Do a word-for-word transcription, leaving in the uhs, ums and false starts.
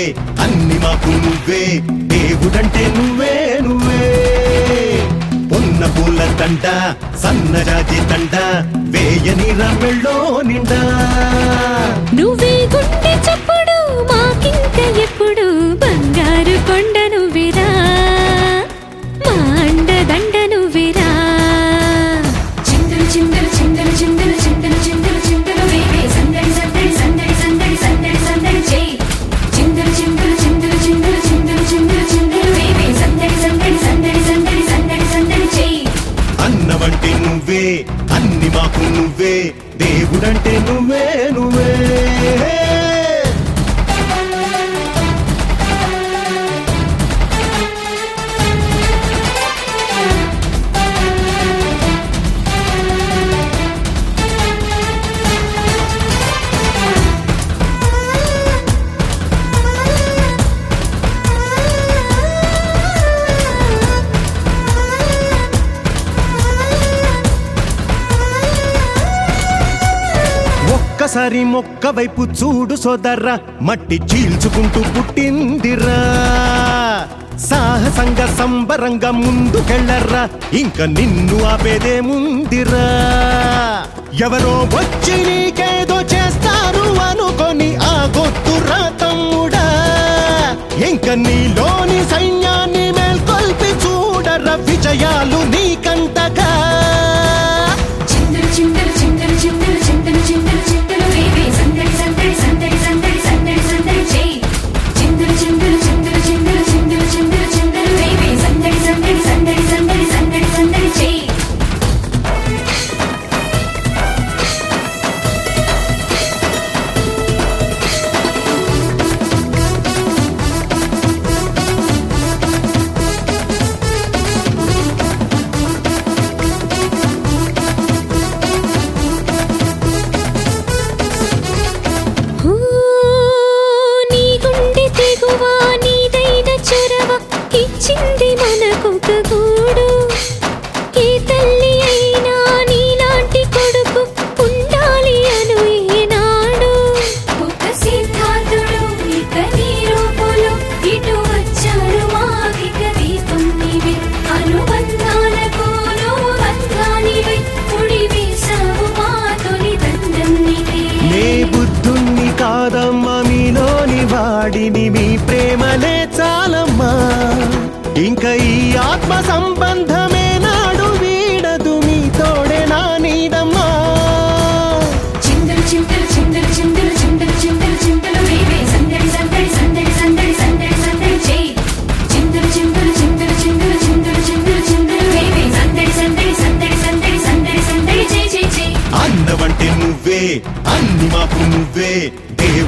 అన్ని మాకు నువ్వే దేవుడంటే నువ్వే నువ్వే పొన్న పూల తంట సన్నజాజి తంట వేయని రమ్మెళ్ళో నిండా నువ్వే గుండె చప్పుడు మాకింక ఎప్పుడు బంగారు కొండ నువ్వేరా మా అండదండ నువ్వేరా చిందలు చిందలు చిందలు చిందలు చిందలు చిందలు చిందలు వేవే సందడి సందడి సందడి సందడి సందడి సందడి చేయి చిందలు చిందలు చిందలు చిందలు చిందలు చిందలు చిందలు వేవే సందడి సందడి సందడి సందడి సందడి సందడి చేయి అన్నవంటే నువ్వే అన్ని మాకు నువ్వే దేవుడంటే నువ్వే నువ్వే ఒక్కసారి మొక్క వైపు చూడు సోదర్రా మట్టి చీల్చుకుంటూ పుట్టిందిరా సాహసంగా సంబరంగా ముందుకెళ్ళర్రా ఇంకా నిన్ను ఆపేదేముందిరా ఎవరో వచ్చి నీకేదో చేస్తారు అనుకొని ఆగొద్దురా తమ్ముడా ఇంకా నీలోని సైన్యాన్ని మేల్కొల్పి చూడరా విజయాలు నీకంతగా చిందలు చిందలు చిందలు చిందలు చిందలు చిందలు చిందలు వేవే సందడి సందడి సందడి సందడి సందడి సందడి చేయి చిందలు చిందలు చిందలు చిందలు చిందలు చిందలు చిందలు వేవే సందడి సందడి సందడి సందడి సందడి సందడి చేయి ఇచ్చింది మనకొక గూడు ఏ తల్లి అయినా నీలాంటి కొడుకు ఉండాలి అను ఏనాడు ఒక సిద్ధార్థుడు ఇక నీ రూపులు ఇటు వచ్చాడు మాకిక దీపం నీవే అనుబంధాలకు నువ్వు బంధానివై ముడి వేసావు మా తొలి దండం నీవే నే బుద్ధుణ్ణి కాదమ్మా మీలోని వాడిని మీ ప్రేమలే చాలమ్మా ఇంకా ఈ ఆత్మ సంబంధమే నాడు వీడదు మీ తోడే నా నీడమ్మా చిందలు చిందలు చిందలు చిందలు చిందలు చిందలు చిందలు వేవే సందడి సందడి సందడి సందడి సందడి సందడి చేయి చిందలు చిందలు చిందలు చిందలు చిందలు చిందలు చిందలు వేవే సందడి సందడి సందడి సందడి సందడి సందడి చేయి చేయి చేయి అన్నవంటే నువ్వే అన్ని మాకు నువ్వే